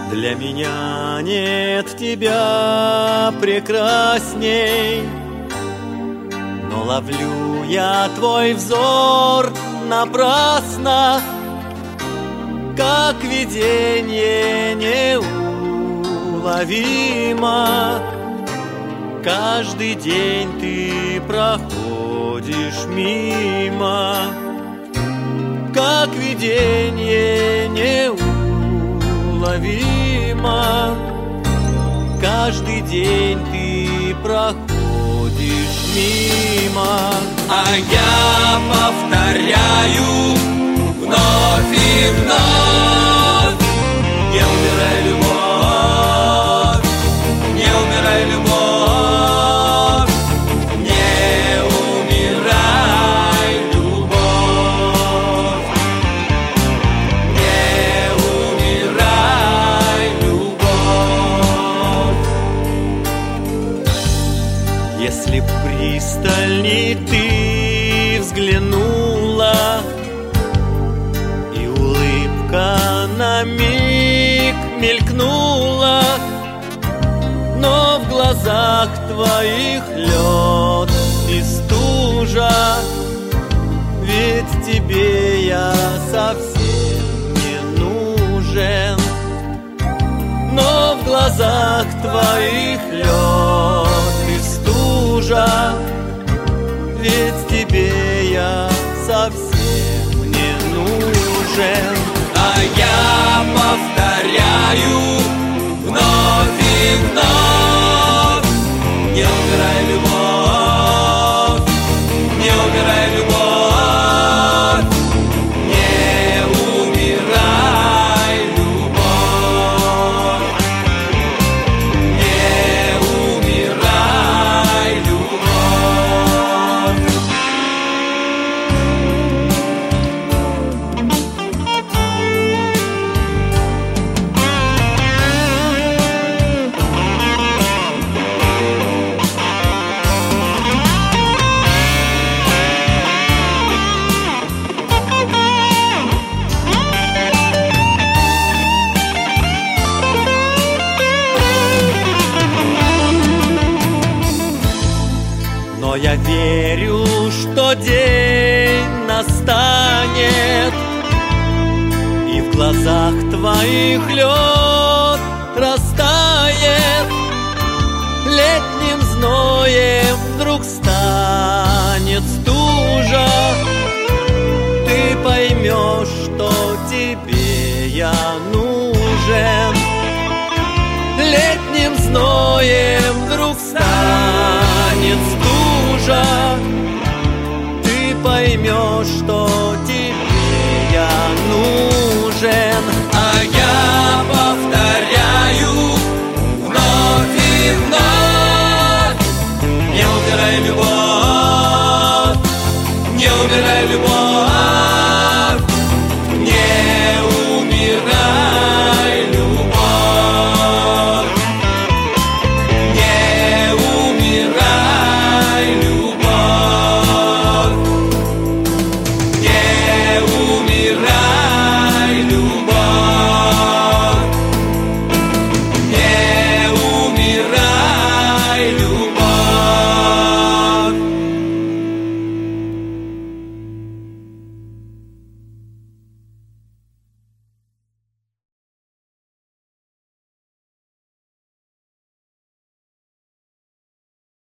Для меня нет тебя прекрасней, но ловлю я твой взор напрасно, как видение неуловимо. Каждый день ты проходишь мимо, как видение неуловимо. Каждый день ты проходишь мимо. А я повторяю вновь и вновь: не умирай, любовь, не умирай, любовь, не умирай, любовь, не умирай, любовь. Если пристальней ты взглянула, и улыбка на миг мелькнула, но в глазах твоих лед и стужа, ведь тебе я совсем не нужен. Но в глазах твоих лед и стужа, ведь тебе я совсем не нужен. А я повторяю вновь и вновь: не умирай, любовь, не умирай, любовь, не умирай, любовь, не умирай, любовь. Но я верю, что день настанет, и в глазах твоих лед растает. Летним зноем вдруг станет стужа, ты поймешь, что тебе я нужен. Летним зноем вдруг станет стужа, ты поймешь, что